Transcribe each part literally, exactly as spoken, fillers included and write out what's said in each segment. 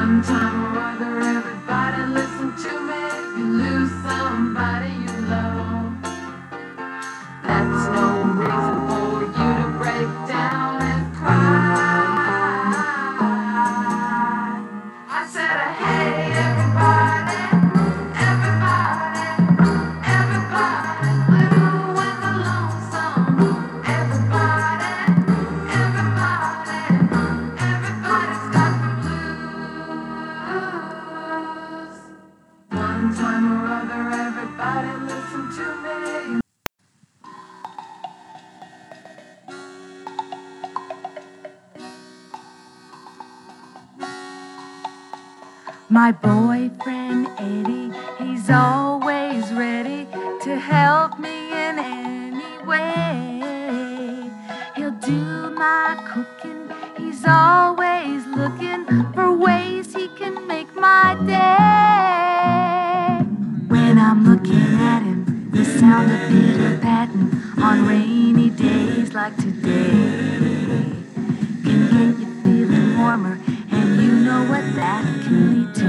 One time or other, everybody listen to me. You lose somebody you love, that's no reason for you to break down and cry. I said, hey, everybody, everybody, everybody, blue and the lonesome. Everybody, everybody, everybody's got the blues. One time or other, everybody listen to me. My boyfriend Eddie, he's always ready to help me in any way. He'll do my cooking, he's always looking for ways he can make my day. When I'm looking at him, the sound of pitter patting on rainy days like today can get you feeling warmer, and you know what that can lead to.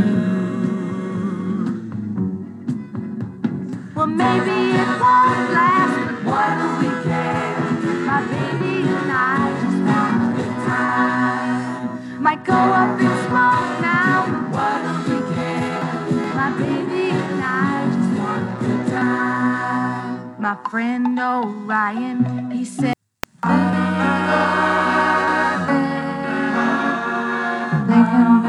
Well, maybe it won't last, but what do we care? My baby and I just want a good time. Might go up in smoke now, but what do we care? My baby and I just want a good time. My friend Orion, he said, thinking